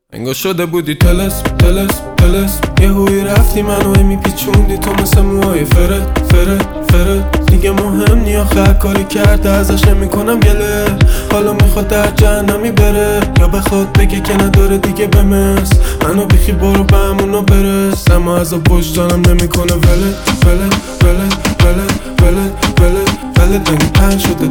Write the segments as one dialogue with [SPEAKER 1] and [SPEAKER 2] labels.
[SPEAKER 1] انگار شده بودی تلس تلس تلس یه هوی رفتی منو میپیچوندی تو مثل موهای فرد دیگه مهم نی آخر کاری کرده ازش نمیکنم گله حالا میخواد در جهنمی بره یا بخواد بگه که نداره دیگه بمس منو بیخی برو به همونو برس اما از وجدانم نمیکنه ولت دنگی پنج شده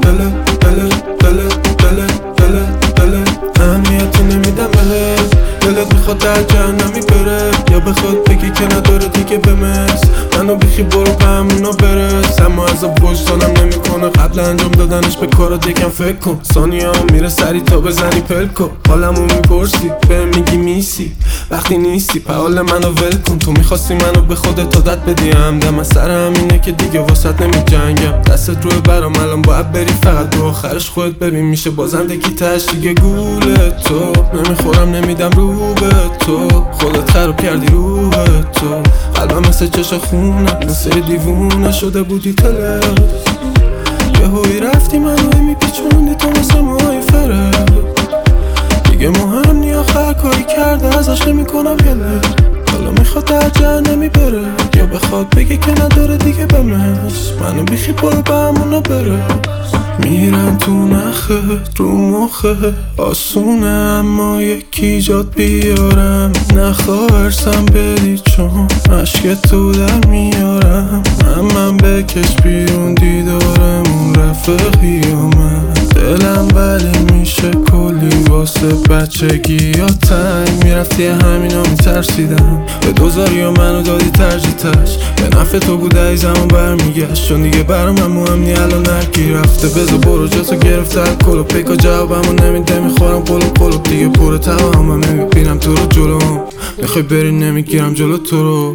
[SPEAKER 1] دلت اهمیتی نمیدم بهت دلت میخواد در جهنمی بره یا بخواد بگی که نداره دیگه بمس منو بیخی برو به همونو برس اما از وجدانم نمیکنه قبل انجام دادنش به کارات یکم فکر کن ثانیه ها میره سری تا بزنی پلکو حالمو میپرسی به میگی میسی وقتی نیستی حال منو ول کن تو میخواستی منو به خودت عادت بدی همدم از سر همینه که دیگه واسط نمیجنگم دستت روی برام الان باید بری فقط رو آخرش خودت ببین میشه بازندگی تش دیگه گوله تو نمیخورم نمیدم رو به تو خودت خراب کردی رو به تو قلبم مثل چشم خونه مثل دیوونه شده بودی تلس یه هوی رفتی منو میپیچوندی تو مثل موهای فرد دیگه مهم نی آخر کاری کرده ازش نمیکنم گله حالا میخواد در جهنمی بره یا بخواد بگه که نداره دیگه بمس منو بیخی برو به همونو بره میرم تو نخه رو مخه آسونه اما یکی جات بیارم نخواهرسم بدی چون عشق تو در میارم من بکش بیرون دیدارمون رفقی من دلم ولی میشه کلی واسه بچگی یا تنگ میرفتی همینا میترسیدم به دوزاری و منو دادی ترجیتش به نفع تو بود ایزمون برمیگشت چون دیگه برام من مهم نی الان هرکی رفته بذار برو جاتو گرفته الکل و پیکا جوابمو نمیده میخورم قلوب دیگه پر توهم نمیبینم تو رو جلوم میخوای بری نمیگیرم جلو تو رو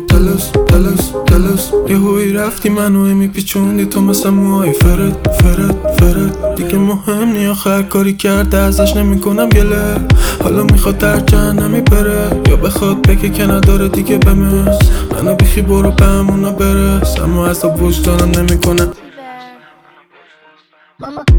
[SPEAKER 1] تلس یه هوی رفتی منو میپیچوندی تو مثل موهای فرد دیگه مهم نی آخر کاری کرده ازش نمیکنم گله حالا میخواد در جهنمی بره یا بخواد بگه که نداره دیگه بمس منو بیخی برو به همونو برس اما از وجدانم نمیکنه
[SPEAKER 2] Mama